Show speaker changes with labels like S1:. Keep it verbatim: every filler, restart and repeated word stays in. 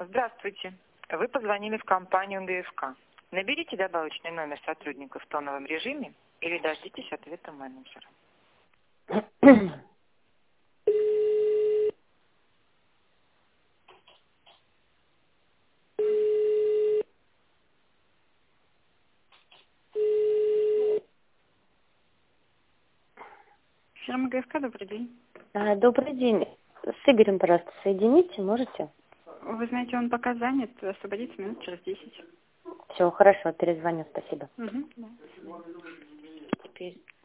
S1: Здравствуйте. Вы позвонили в компанию ГФК. Наберите добавочный номер сотрудника в тоновом режиме или дождитесь ответа менеджера.
S2: Фирма ГФК, добрый день.
S3: А, добрый день. С Игорем, пожалуйста, соедините, можете?
S2: Вы знаете, он пока занят, освободится минут через десять.
S3: Все, хорошо, перезвоню, спасибо.
S2: Угу, да.
S3: Теперь